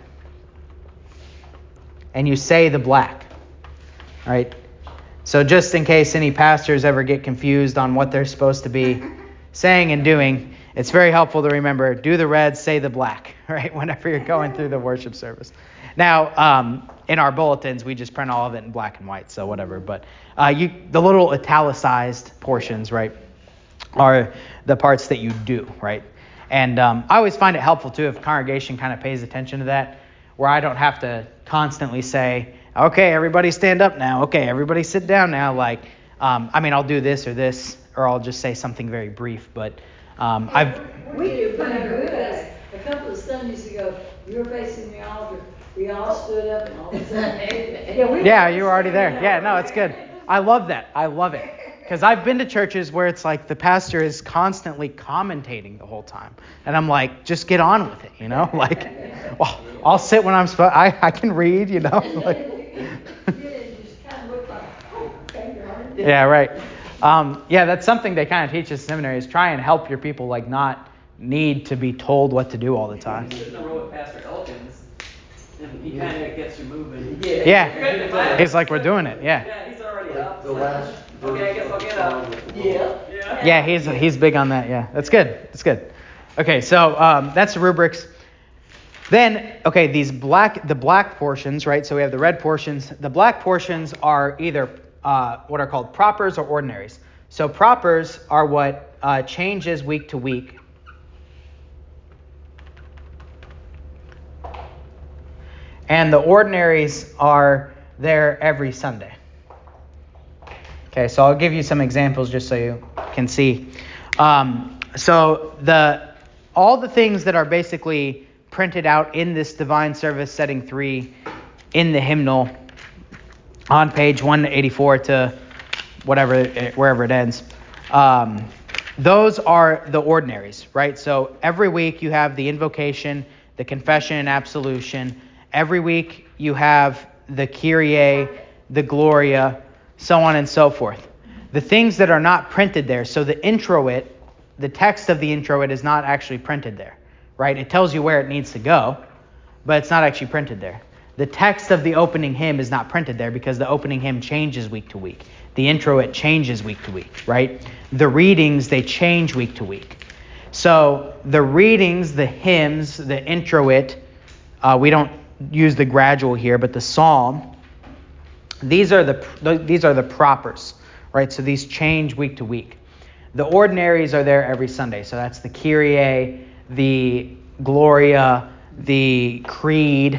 and you say the black, right? So just in case any pastors ever get confused on what they're supposed to be saying and doing, it's very helpful to remember, do the red, say the black, right? Whenever you're going through the worship service. Now, um, in our bulletins, we just print all of it in black and white, so whatever. But uh, you, the little italicized portions, right, are the parts that you do, right? And um, I always find it helpful, too, if congregation kind of pays attention to that, where I don't have to constantly say, okay, everybody stand up now. Okay, everybody sit down now. Like, um, I mean, I'll do this or this, or I'll just say something very brief. But um, I've... We do pretty good. A couple of Sundays ago, you were facing the altar. We all stood up and all of a sudden... yeah, we yeah, you were already there. Yeah, no, it's good. I love that. I love it. Because I've been to churches where it's like the pastor is constantly commentating the whole time. And I'm like, just get on with it, you know? Like, well, I'll sit when I'm supposed I I can read, you know? Like, yeah, right. Um, yeah, that's something they kind of teach us in seminary is try and help your people like not need to be told what to do all the time. You sit in a row with Pastor Elkins, and he kind of gets you moving. Yeah. yeah. He's like, we're doing it. Yeah. Yeah, he's already up. The last Okay, I guess I'll get up. Yeah. Yeah. Yeah, he's he's big on that. Yeah, that's good. That's good. Okay, so um, that's the rubrics. Then, okay, these black, the black portions, right? So we have the red portions. The black portions are either uh, what are called propers or ordinaries. So propers are what uh, changes week to week. And the ordinaries are there every Sunday. Okay, so I'll give you some examples just so you can see. Um, so the all the things that are basically printed out in this Divine Service Setting three in the hymnal on page one eighty-four to whatever, wherever it ends, um, those are the ordinaries, right? So every week you have the invocation, the confession and absolution, every week you have the Kyrie, the Gloria, so on and so forth. The things that are not printed there, so the introit, the text of the introit is not actually printed there, right? It tells you where it needs to go, but it's not actually printed there. The text of the opening hymn is not printed there because the opening hymn changes week to week. The introit changes week to week, right? The readings, they change week to week. So the readings, the hymns, the introit, uh, we don't use the gradual here, but the psalm, these are the these are the propers, right? So these change week to week. The ordinaries are there every Sunday. So that's the Kyrie, the Gloria, the Creed,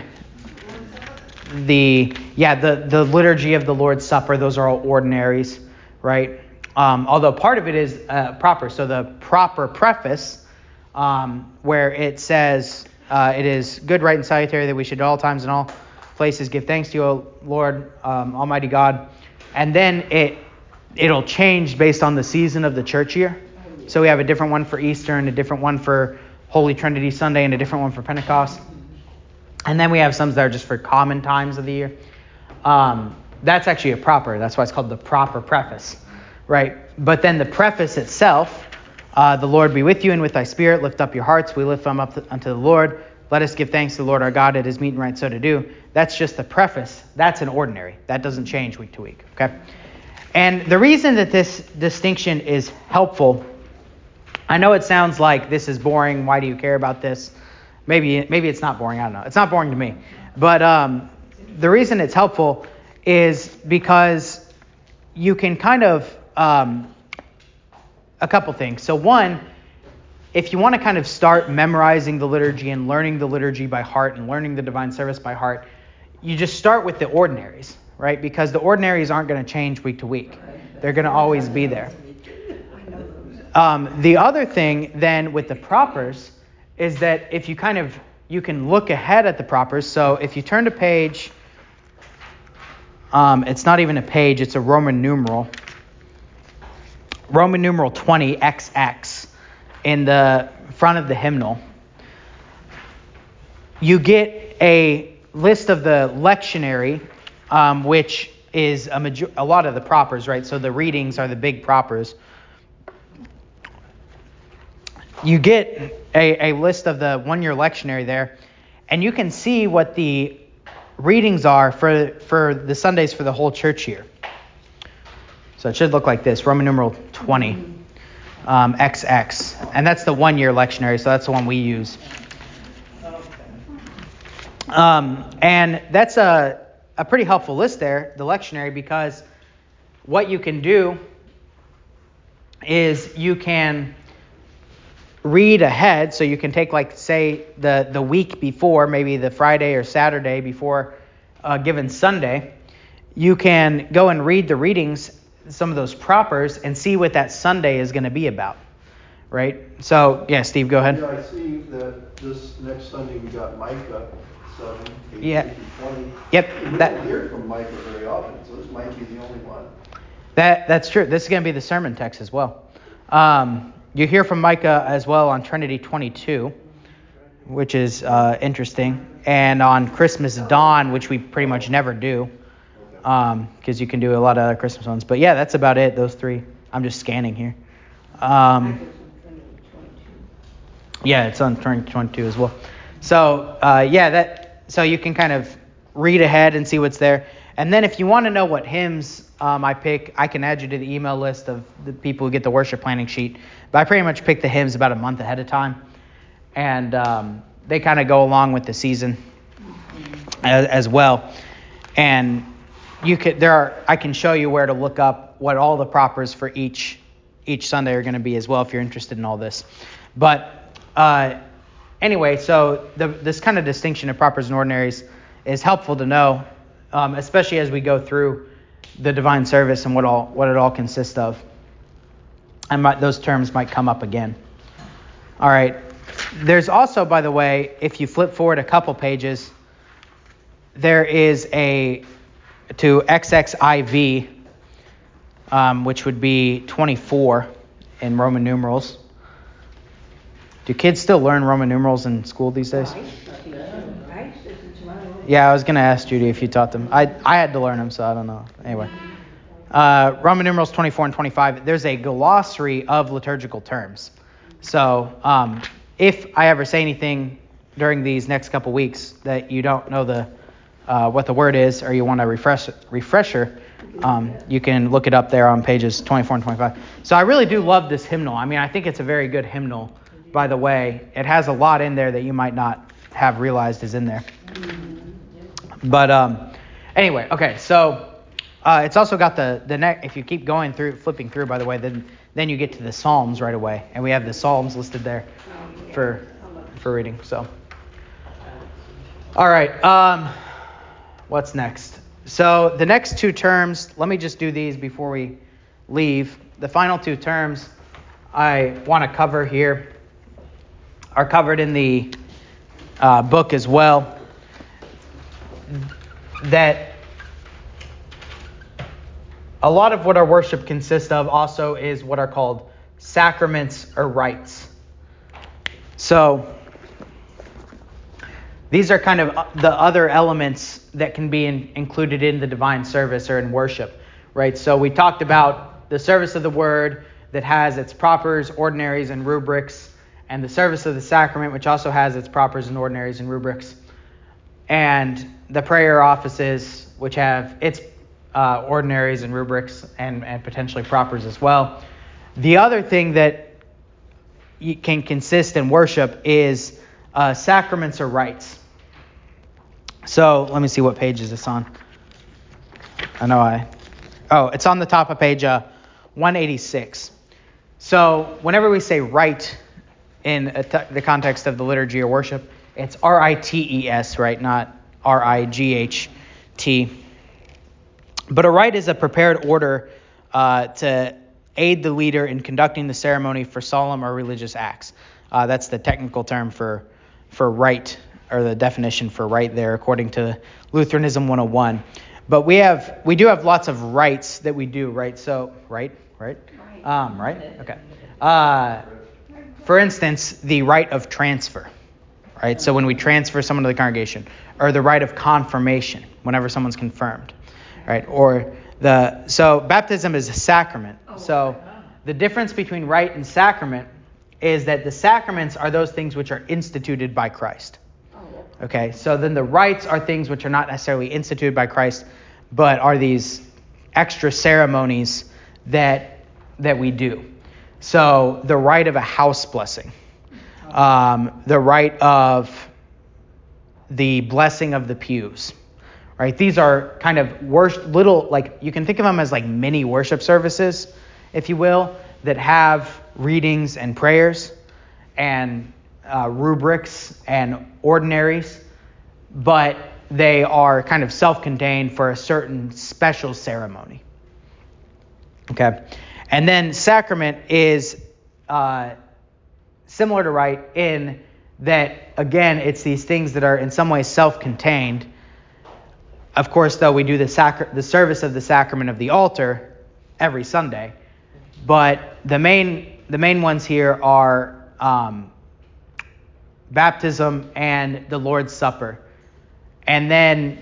the yeah, the, the liturgy of the Lord's Supper. Those are all ordinaries, right? Um, although part of it is uh, proper. So the proper preface, um, where it says, uh, it is good, right, and salutary that we should at all times and all places give thanks to you, O Lord, um, Almighty God. And then it it'll change based on the season of the church year. So we have a different one for Easter and a different one for Holy Trinity Sunday and a different one for Pentecost. And then we have some that are just for common times of the year. Um, that's actually a proper. That's why it's called the proper preface, right? But then the preface itself, uh, the Lord be with you and with thy spirit. Lift up your hearts. We lift them up unto the Lord. Let us give thanks to the Lord our God. It is meet and right so to do. That's just the preface. That's an ordinary. That doesn't change week to week, okay? And the reason that this distinction is helpful, I know it sounds like this is boring. Why do you care about this? Maybe maybe it's not boring. I don't know. It's not boring to me. But um, the reason it's helpful is because you can kind of, um, a couple things. So one, if you want to kind of start memorizing the liturgy and learning the liturgy by heart and learning the divine service by heart, you just start with the ordinaries, right? Because the ordinaries aren't going to change week to week. They're going to always be there. Um, the other thing then with the propers is that if you kind of, you can look ahead at the propers. So if you turn to page, um, it's not even a page, it's a Roman numeral. Roman numeral twenty X X in the front of the hymnal. You get a list of the lectionary, um, which is a, major- a lot of the propers, right? So the readings are the big propers. You get a, a list of the one-year lectionary there, and you can see what the readings are for, for the Sundays for the whole church year. So it should look like this, Roman numeral twenty, um, X X. And that's the one-year lectionary, so that's the one we use. Um, and that's a, a pretty helpful list there, the lectionary, because what you can do is you can read ahead. So you can take, like, say, the, the week before, maybe the Friday or Saturday before a given Sunday. You can go and read the readings, some of those propers, and see what that Sunday is going to be about, right? So, yeah, Steve, go ahead. Yeah, I see that this next Sunday we got Micah seven, eighteen Yeah. through twenty. Yep. We That, don't hear from Micah very often, so this might be the only one. that That's true. This is going to be the sermon text as well. Um, you hear from Micah as well on Trinity twenty-two, which is uh, interesting, and on Christmas Dawn, which we pretty much never do, because um, you can do a lot of other Christmas ones. But yeah, that's about it, those three. I'm just scanning here. Um, yeah, it's on Trinity twenty-two as well. So uh, yeah, that so you can kind of read ahead and see what's there. And then if you want to know what hymns um, I pick, I can add you to the email list of the people who get the worship planning sheet. But I pretty much pick the hymns about a month ahead of time. And um, they kind of go along with the season as, as well. And you could there are I can show you where to look up what all the propers for each each Sunday are going to be as well if you're interested in all this. But uh, anyway, so the, this kind of distinction of propers and ordinaries is helpful to know, um, especially as we go through the divine service and what all what it all consists of. And might, those terms might come up again. All right. There's also, by the way, if you flip forward a couple pages, there is a to X X I V, um, which would be twenty-four in Roman numerals. Do kids still learn Roman numerals in school these days? Yeah, I was going to ask Judy if you taught them. I I had to learn them, so I don't know. Anyway. Uh, Roman numerals twenty-four and twenty-five, there's a glossary of liturgical terms. So um, if I ever say anything during these next couple weeks that you don't know the uh, what the word is, or you want a refresh, refresher, um, you can look it up there on pages twenty-four and twenty-five. So I really do love this hymnal. I mean, I think it's a very good hymnal, by the way. It has a lot in there that you might not have realized is in there. But um, anyway, okay, so uh, it's also got the, the next, if you keep going through, flipping through, by the way, then then you get to the Psalms right away. And we have the Psalms listed there for for reading. So, all right, um, what's next? So the next two terms, let me just do these before we leave. The final two terms I want to cover here are covered in the uh, book as well. That a lot of what our worship consists of also is what are called sacraments or rites. So these are kind of the other elements that can be in, included in the divine service or in worship, right? So we talked about the service of the word that has its propers, ordinaries, and rubrics, and the service of the sacrament, which also has its propers and ordinaries and rubrics, and the prayer offices, which have its uh, ordinaries and rubrics and, and potentially propers as well. The other thing that can consist in worship is uh, sacraments or rites. So let me see what page is this on. I know I... Oh, it's on the top of page uh, one eighty-six. So whenever we say rite in a t- the context of the liturgy or worship, it's R I T E S, right? Not R I G H T. But a rite is a prepared order uh, to aid the leader in conducting the ceremony for solemn or religious acts. Uh, that's the technical term for for rite, or the definition for rite there, according to Lutheranism one oh one. But we have we do have lots of rites that we do, right? So, right, right, um, right, okay. Uh, for instance, the rite of transfer, right? So when we transfer someone to the congregation, or the rite of confirmation, whenever someone's confirmed, right? Or the so baptism is a sacrament. So the difference between rite and sacrament is that the sacraments are those things which are instituted by Christ. Okay, so then the rites are things which are not necessarily instituted by Christ, but are these extra ceremonies that that we do. So the rite of a house blessing, um, the rite of the blessing of the pews, right? These are kind of worship, little, like you can think of them as like mini worship services, if you will, that have readings and prayers and uh, rubrics and ordinaries, but they are kind of self-contained for a certain special ceremony. Okay, and then sacrament is uh, similar to rite in that, again, it's these things that are in some way self-contained. Of course, though, we do the sacra- the service of the sacrament of the altar every Sunday, but the main the main ones here are um, baptism and the Lord's Supper. And then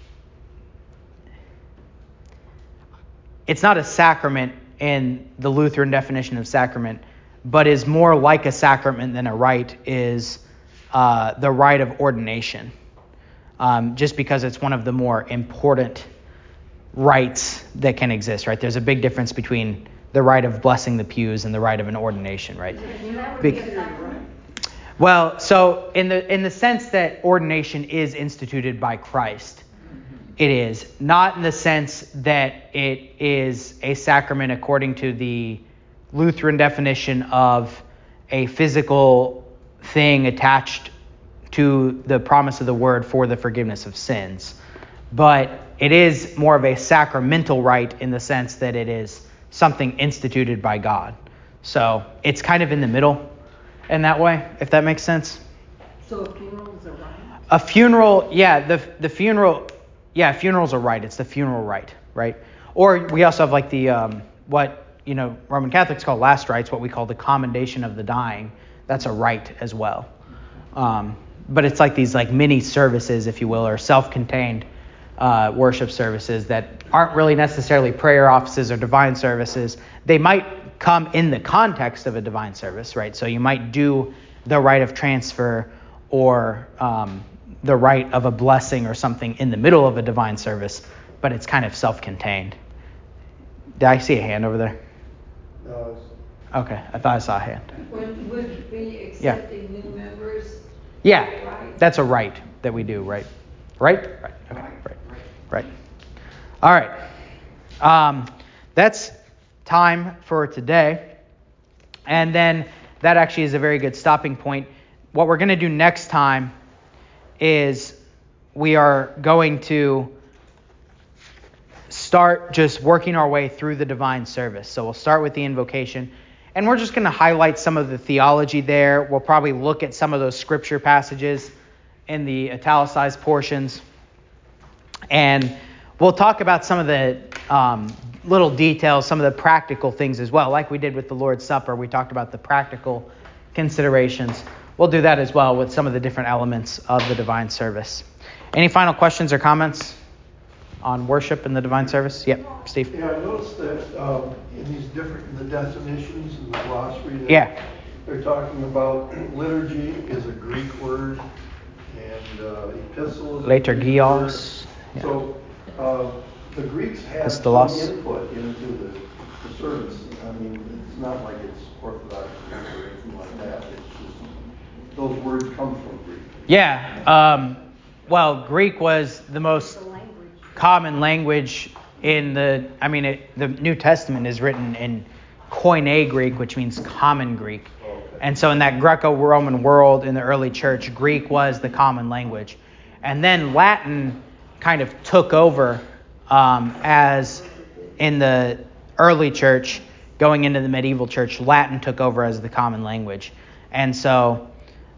it's not a sacrament in the Lutheran definition of sacrament, but is more like a sacrament than a rite is uh, the rite of ordination, um, just because it's one of the more important rites that can exist, right? There's a big difference between the rite of blessing the pews and the rite of an ordination, right? Be- well, so in the in the sense that ordination is instituted by Christ, it is. Not in the sense that it is a sacrament according to the Lutheran definition of a physical thing attached to the promise of the word for the forgiveness of sins. But it is more of a sacramental rite in the sense that it is something instituted by God. So it's kind of in the middle in that way, if that makes sense. So a funeral is a rite? A funeral, yeah, the the funeral, yeah, funeral's a rite. It's the funeral rite, right? Or we also have like the, um, what, you know, Roman Catholics call last rites, what we call the commendation of the dying. That's a rite as well. Um, but it's like these like mini services, if you will, or self-contained uh, worship services that aren't really necessarily prayer offices or divine services. They might come in the context of a divine service, right? So you might do the rite of transfer or um, the rite of a blessing or something in the middle of a divine service, but it's kind of self-contained. Did I see a hand over there? No, it's- Okay, I thought I saw a hand. Would, would be accepting new members? Yeah, Right. that's a rite that we do, right? Right? Right. Okay, right. Right. All right. Um, that's time for today. And then that actually is a very good stopping point. What we're going to do next time is we are going to start just working our way through the divine service. So we'll start with the invocation, and we're just going to highlight some of the theology there. We'll probably look at some of those scripture passages in the italicized portions, and we'll talk about some of the um, little details, some of the practical things as well. Like we did with the Lord's Supper, we talked about the practical considerations. We'll do that as well with some of the different elements of the divine service. Any final questions or comments on worship in the divine service? Yep, Steve. Yeah, I noticed that um, in these different, the definitions in the glossary, there, Yeah. they're talking about liturgy is a Greek word, and uh, epistle is a Greek Liturgios. word. Yeah. So uh, the Greeks had some Pistolos. input into the, the service. I mean, it's not like it's Orthodox Greek or anything like that. It's just those words come from Greek. Yeah. Um, well, Greek was the most common language in the, I mean, it, the New Testament is written in Koine Greek, which means common Greek. And so in that Greco-Roman world in the early church, Greek was the common language. And then Latin kind of took over um, as in the early church, going into the medieval church, Latin took over as the common language. And so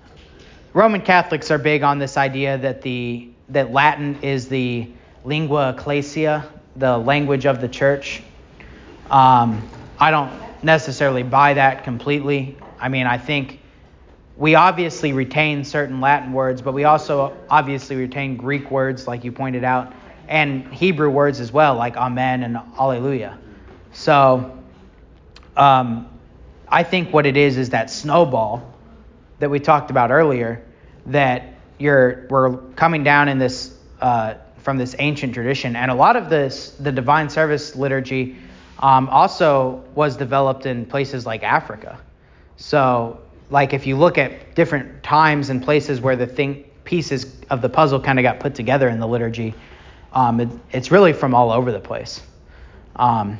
Roman Catholics are big on this idea that the that Latin is the lingua ecclesia, the language of the church. Um, I don't necessarily buy that completely. I mean, I think we obviously retain certain Latin words, but we also obviously retain Greek words, like you pointed out, and Hebrew words as well, like amen and alleluia. So um, I think what it is is that snowball that we talked about earlier, that you're we're coming down in this uh, from this ancient tradition, and a lot of this, the divine service liturgy, um, also was developed in places like Africa. So, like if you look at different times and places where the thing pieces of the puzzle kind of got put together in the liturgy, um, it, it's really from all over the place. Um,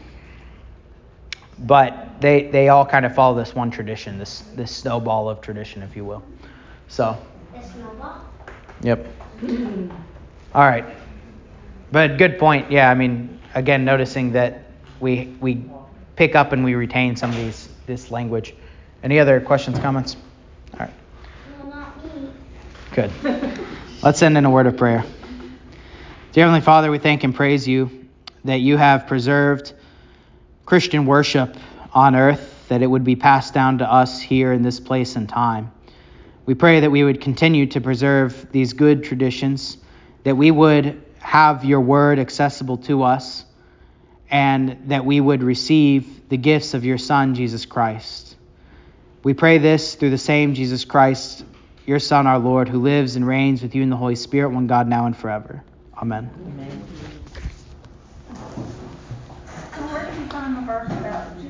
but they they all kind of follow this one tradition, this this snowball of tradition, if you will. So. The snowball? Yep. All right. But good point. Yeah, I mean, again, noticing that we we pick up and we retain some of these this language. Any other questions, comments? All right. No, not me. Good. Let's end in a word of prayer. Dear Heavenly Father, we thank and praise you that you have preserved Christian worship on earth, that it would be passed down to us here in this place and time. We pray that we would continue to preserve these good traditions, that we would have your word accessible to us, and that we would receive the gifts of your Son, Jesus Christ. We pray this through the same Jesus Christ, your Son, our Lord, who lives and reigns with you in the Holy Spirit, one God, now and forever. Amen. Amen.